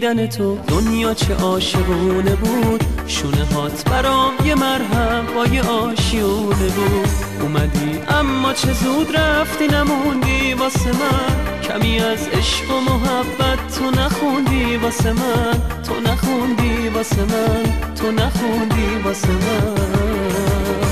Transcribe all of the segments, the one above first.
دیدن تو دنیا چه عاشقونه بود، شونه هات برام یه مرهم با یه آشیونه بود. اومدی اما چه زود رفتی، نموندی واسه من کمی از عشق و محبت. تو نخوندی واسه من، تو نخوندی واسه من، تو نخوندی واسه من.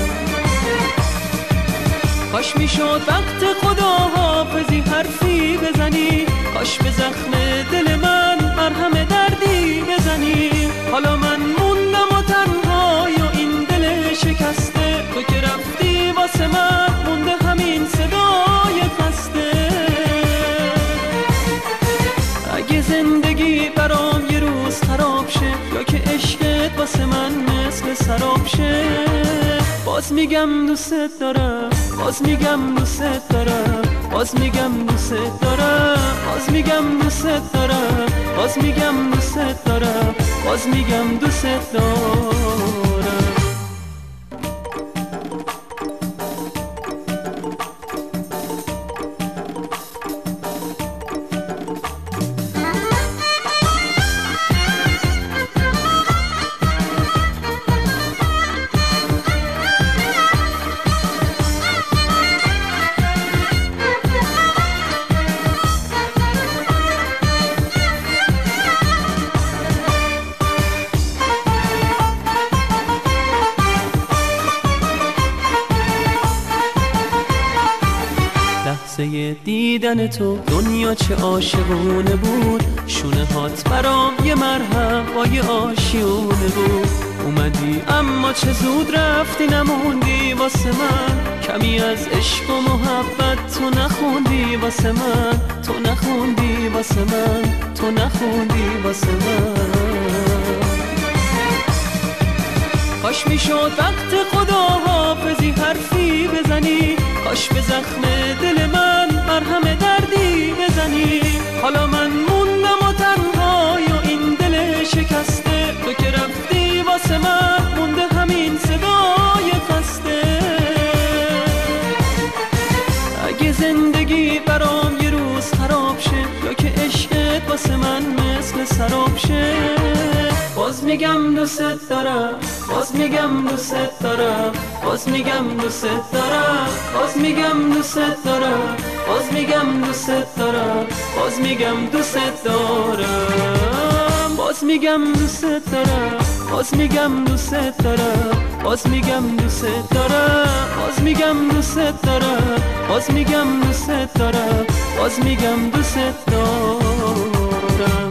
کاش میشد وقت خداحافظی حرفی بزنی، کاش به زخم دل من مرهم دردی بزنی. حالا من موندم و تنهای و این دل شکسته، تو که رفتی واسه من مونده همین صدای خسته. اگه زندگی برام یه روز خراب شه، یا که عشقت واسه من مثل سراب شه، باز میگم دوست دارم، باز میگم دوست دارم، باز میگم دوست دارم، باز میگم دوست دارم، باز میگم دوست دارم، باز میگم دوست دارم. لحظه دیدن تو دنیا چه عاشقونه بود، شونه هات برام یه مرهم با یه آشیونه بود. اومدی اما چه زود رفتی، نموندی واسه من کمی از عشق و محبت. تو نخوندی واسه من، تو نخوندی واسه من، تو نخوندی واسه من. کاش میشد وقت خداحافظی حرفی بزنی، کاش به زخم دل من مرهم دردی بزنی. حالا من موندم و تنهای و این دل شکسته، تو که رفتی واسه من مونده همین صدای خسته. اگه زندگی برام یه روز خراب شه، یا که عشقت واسه من مثل سراب شه، باز میگم دوست دارم، باز میگم دوست دارم، باز میگم دوست دارم، باز میگم دوست دارم، باز میگم دوست دارم، باز میگم دوست دارم، باز میگم دوست دارم، باز میگم دوست دارم، باز میگم دوست دارم، باز میگم دوست دارم، باز میگم دوست دارم، باز میگم دوست دارم.